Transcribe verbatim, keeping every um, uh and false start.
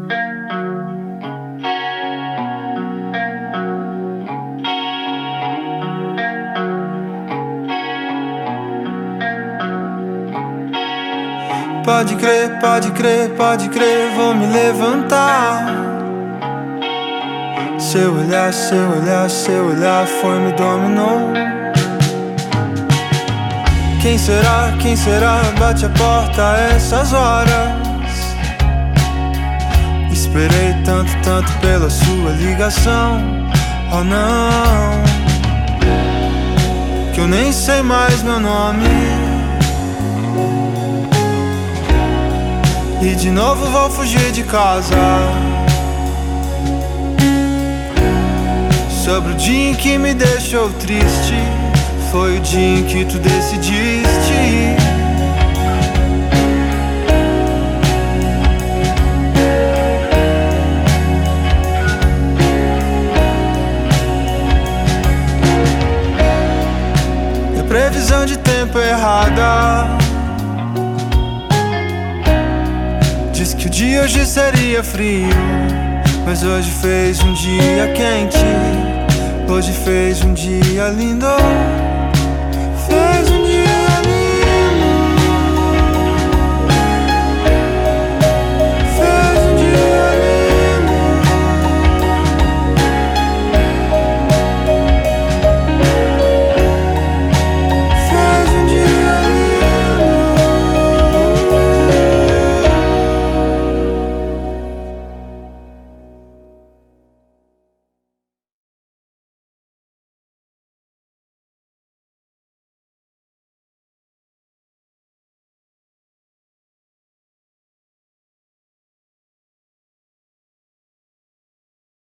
Pode crer, pode crer, pode crer, vou me levantar. Seu olhar, seu olhar, seu olhar foi me dominou. Quem será, quem será, bate a porta a essas horas. Esperei tanto, tanto pela sua ligação. Oh não, que eu nem sei mais meu nome. E de novo vou fugir de casa. Sobre o dia em que me deixou triste, foi o dia em que tu decidiste ir. E a previsão de tempo é errada. Diz que o dia hoje seria frio, mas hoje fez um dia quente. Hoje fez um dia lindo. Fez um